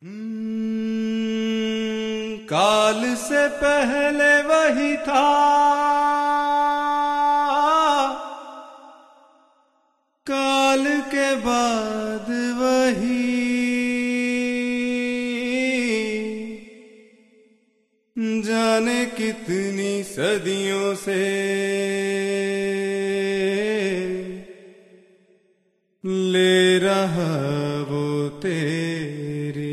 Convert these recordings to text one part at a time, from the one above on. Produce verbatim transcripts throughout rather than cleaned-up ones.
हम्म, काल से पहले वही था, काल के बाद वही, जाने कितनी सदियों से ले रहा वो तेरी।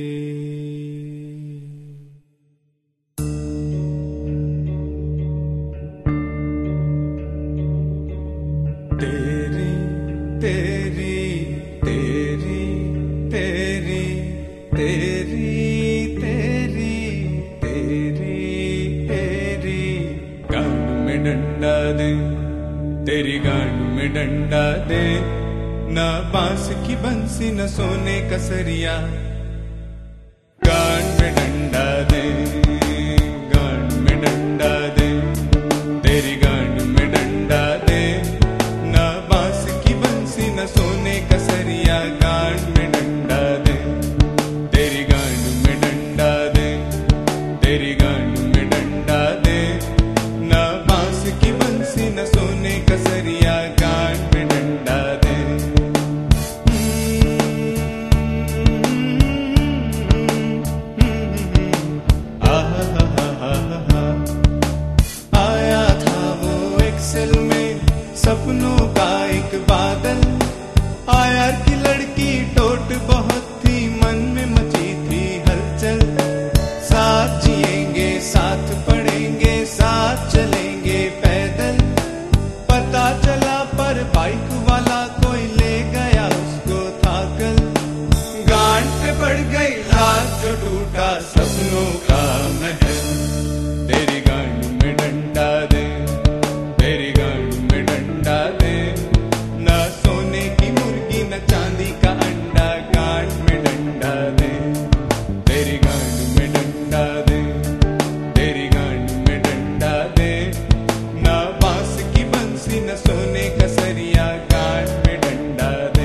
तेरी तेरी तेरी तेरी तेरी तेरी तेरी तेरी गांड में डंडा दे, तेरी गांड में डंडा दे, ना बांस की बंसी न सोने का सरिया। गांड में डंडा दे, गांड में डंडा दे, तेरी गांड में डंडा दे, ना बांस की बंसी न सोने का सरिया। गांड में डंडा दे, तेरी गांड में डंडा दे, तेरी गांड में डंडा दे, ना बांस की बंसी न सोने का सरिया। गांड में डंडा दे। आया था वो एक्सेल में सपनों का एक बादल, आया की लड़की टोट बहुत थी, मन में मची थी हलचल। साथ जिएंगे, साथ पढ़ेंगे, साथ चलेंगे पैदल। पता चला पर बाइक वाला कोई ले गया उसको था कल। गांड पे पड़ गई लात जो टूटा सपनों का महल। तेरी गांड में डंडा दे, तेरी गांड में डंडा दे, ना सोने की मुर्गी न चांदी का अंडा। गांड में डंडा दे, तेरी गांड में डंडा दे, तेरी गांड में डंडा दे, ना बांस की बंसी न सोने का सरिया। गांड में डंडा दे।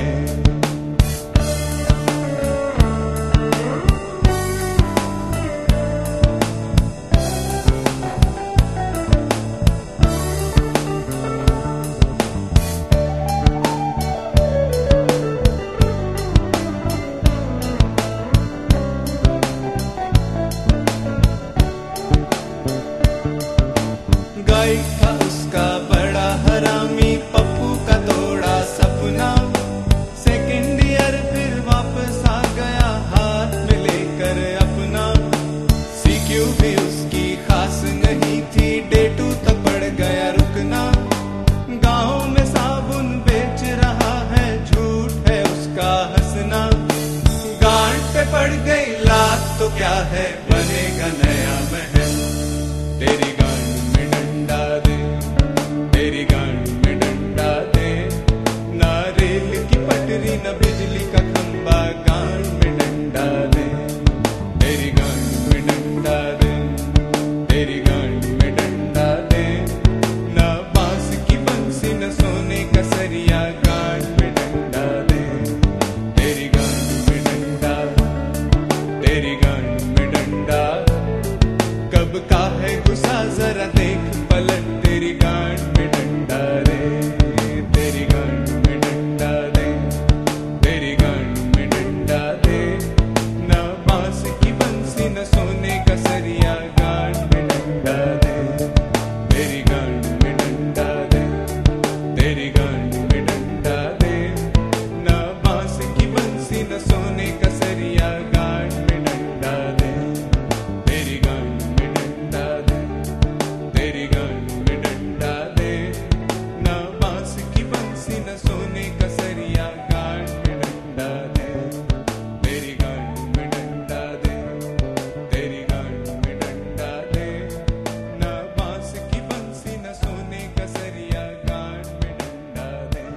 गाय था उसका बड़ा हरामी, पप्पू का तोड़ा सपना। सेकंड ईयर फिर वापस आ गया हाथ में लेकर अपना। सीक्यू भी उसकी खास नहीं थी, डे टू तक पड़ गया रुकना। गाँव में साबुन बेच रहा है, झूठ है उसका हंसना। गांड पे पड़ गई लात तो क्या है, बनेगा नया महल। तेरी गांड में डंडा दे, तेरी गांड में डंडा दे, ना रेल की पटरी न बिजली का खंबा। गांड में डंडा दे, तेरी गांड में डंडा दे, तेरी गांड में डंडा दे, ना बांस की बंसी न सोने का सरिया। गांड में डंडा दे, तेरी गांड में डंडा, तेरी गांड में डंडा। कब का है गुस्सा जरा देख पलट, तेरी गांड में डंडा रे, तेरी गांड में डंडा दे, तेरी गांड में डंडा दे, ना बांस की बंसी न सोने का सरिया। गांड में डंडा दे, तेरी गांड में डंडा दे, तेरी गांड